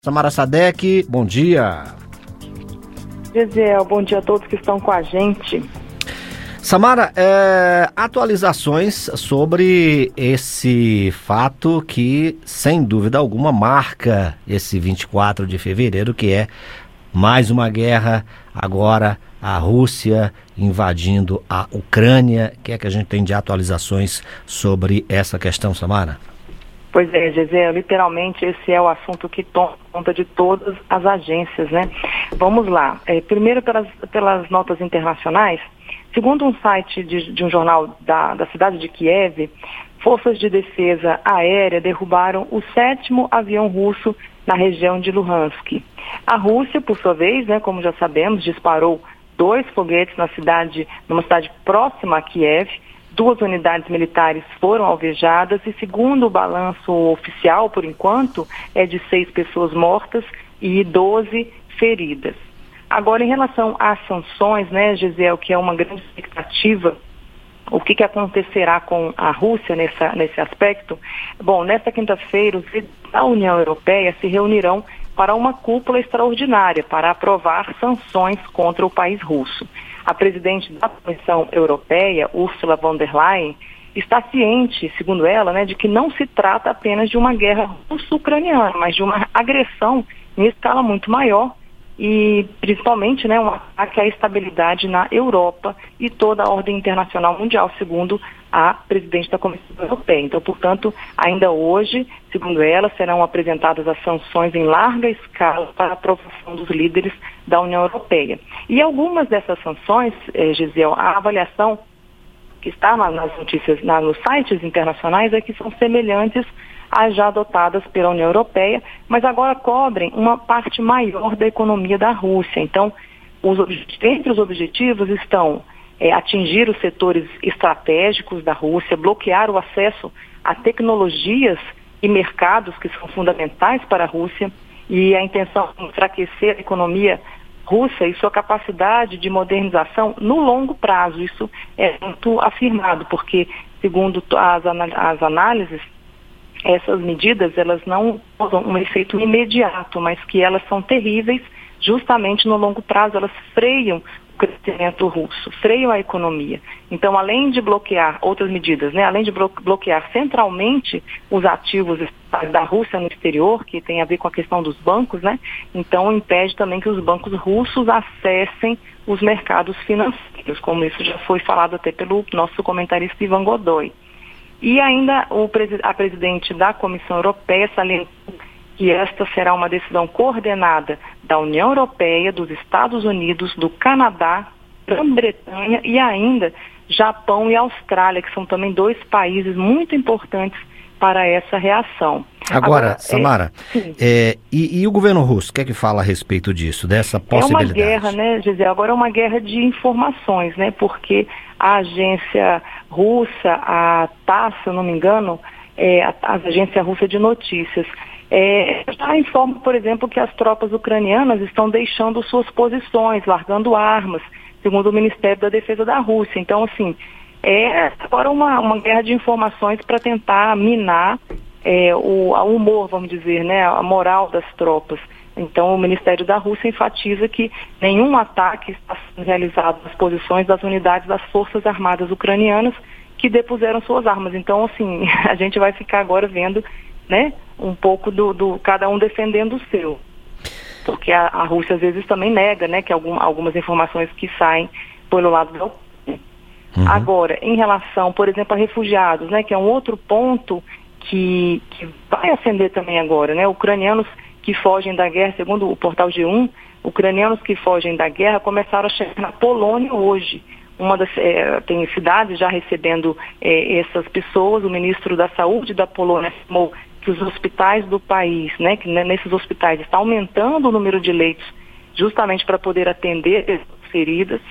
Samara Sadek, bom dia. Gesiel, bom dia a todos que estão com a gente. Samara, atualizações sobre esse fato que, sem dúvida alguma, marca esse 24 de fevereiro, que é mais uma guerra, agora a Rússia invadindo a Ucrânia. O que é que a gente tem de atualizações sobre essa questão, Samara? Pois é, Gesiel, literalmente esse é o assunto que toma conta de todas as agências, né? Vamos lá. Primeiro pelas notas internacionais. Segundo um site de um jornal da cidade de Kiev, forças de defesa aérea derrubaram o 7º avião russo na região de Luhansk. A Rússia, por sua vez, né, como já sabemos, disparou 2 foguetes numa cidade próxima a Kiev. 2 unidades militares foram alvejadas e, segundo o balanço oficial, por enquanto, é de 6 pessoas mortas e 12 feridas. Agora, em relação às sanções, né, Gesiel, que é uma grande expectativa, o que acontecerá com a Rússia nesse aspecto? Bom, nesta quinta-feira, os líderes da União Europeia se reunirão para uma cúpula extraordinária para aprovar sanções contra o país russo. A presidente da Comissão Europeia, Ursula von der Leyen, está ciente, segundo ela, né, de que não se trata apenas de uma guerra russo-ucraniana, mas de uma agressão em escala muito maior e, principalmente, né, um ataque à estabilidade na Europa e toda a ordem internacional mundial, segundo a presidente da Comissão Europeia. Então, portanto, ainda hoje, segundo ela, serão apresentadas as sanções em larga escala para a aprovação dos líderes da União Europeia. E algumas dessas sanções, Gesiel, a avaliação que está nas notícias, nos sites internacionais, é que são semelhantes às já adotadas pela União Europeia, mas agora cobrem uma parte maior da economia da Rússia. Então, entre os objetivos estão atingir os setores estratégicos da Rússia, bloquear o acesso a tecnologias e mercados que são fundamentais para a Rússia, e a intenção é enfraquecer a economia russa e sua capacidade de modernização no longo prazo. Isso é muito afirmado, porque, segundo as análises, essas medidas elas não causam um efeito imediato, mas que elas são terríveis justamente no longo prazo. Elas freiam o crescimento russo, freiam a economia. Então, além de bloquear outras medidas, né, além de bloquear centralmente os ativos da Rússia no exterior, que tem a ver com a questão dos bancos, né, então impede também que os bancos russos acessem os mercados financeiros, como isso já foi falado até pelo nosso comentarista Ivan Godoy. E ainda a presidente da Comissão Europeia salientou que esta será uma decisão coordenada da União Europeia, dos Estados Unidos, do Canadá, Grã-Bretanha e ainda Japão e Austrália, que são também 2 países muito importantes para essa reação. Agora Samara, e o governo russo, o que é que fala a respeito disso, dessa possibilidade? É uma guerra, né, Gisele? Agora é uma guerra de informações, né, porque a agência russa, a TASS, se eu não me engano, a agência russa de notícias, já informa, por exemplo, que as tropas ucranianas estão deixando suas posições, largando armas, segundo o Ministério da Defesa da Rússia. Então, assim, é agora uma guerra de informações para tentar minar o humor, vamos dizer, né, a moral das tropas. Então, o Ministério da Rússia enfatiza que nenhum ataque está sendo realizado nas posições das unidades das Forças Armadas ucranianas que depuseram suas armas. Então, assim, a gente vai ficar agora vendo, né, um pouco do cada um defendendo o seu. Porque a Rússia às vezes também nega, né, que algumas informações que saem pelo lado da Ucrânia. Agora, em relação, por exemplo, a refugiados, né, que é um outro ponto que vai acender também agora, né, ucranianos que fogem da guerra, segundo o portal G1, ucranianos que fogem da guerra começaram a chegar na Polônia hoje. Tem cidades já recebendo essas pessoas. O ministro da Saúde da Polônia afirmou que os hospitais do país, né, que nesses hospitais está aumentando o número de leitos justamente para poder atender as feridas.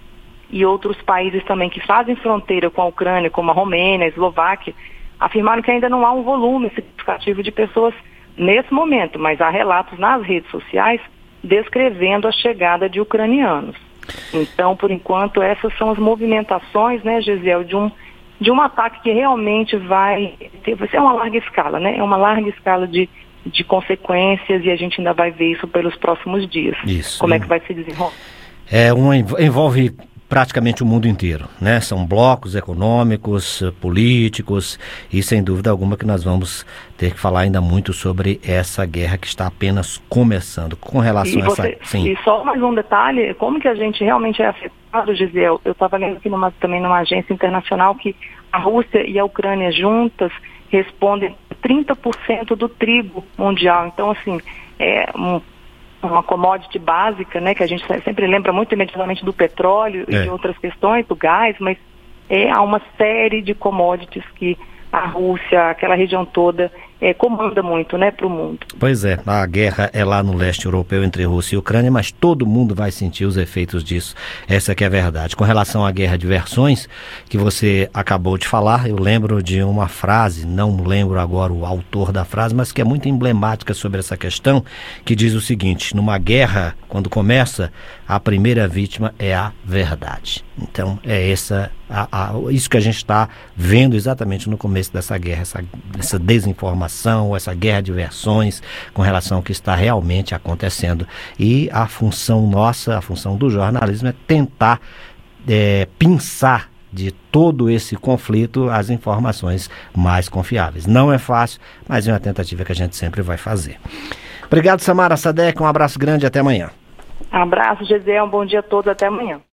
E outros países também que fazem fronteira com a Ucrânia, como a Romênia, a Eslováquia, afirmaram que ainda não há um volume significativo de pessoas nesse momento, mas há relatos nas redes sociais descrevendo a chegada de ucranianos. Então, por enquanto, essas são as movimentações, né, Gesiel, de um ataque que realmente vai ser uma larga escala, né? É uma larga escala de de consequências, e a gente ainda vai ver isso pelos próximos dias. Isso. Como é que vai se desenrolar? Envolve praticamente o mundo inteiro, né? São blocos econômicos, políticos, e sem dúvida alguma que nós vamos ter que falar ainda muito sobre essa guerra que está apenas começando. Com relação a essa... Sim. E só mais um detalhe, como que a gente realmente é afetado, Gisele? Eu estava lendo aqui também numa agência internacional que a Rússia e a Ucrânia juntas respondem 30% do trigo mundial. Então, assim, uma commodity básica, né, que a gente sempre lembra muito imediatamente do petróleo e de outras questões, do gás, mas há uma série de commodities que a Rússia, aquela região toda, comanda muito, né, para o mundo. Pois é, a guerra é lá no leste europeu entre Rússia e Ucrânia, mas todo mundo vai sentir os efeitos disso. Essa que é a verdade. Com relação à guerra de versões, que você acabou de falar, eu lembro de uma frase, não lembro agora o autor da frase, mas que é muito emblemática sobre essa questão, que diz o seguinte: numa guerra, quando começa, a primeira vítima é a verdade. Então, é isso que a gente está vendo exatamente no começo dessa guerra, essa desinformação, essa guerra de versões com relação ao que está realmente acontecendo. E a função nossa, a função do jornalismo é tentar pinçar de todo esse conflito as informações mais confiáveis. Não é fácil, mas é uma tentativa que a gente sempre vai fazer. Obrigado, Samara Sadek, um abraço grande e até amanhã. Abraço, Gisele, um bom dia a todos, até amanhã.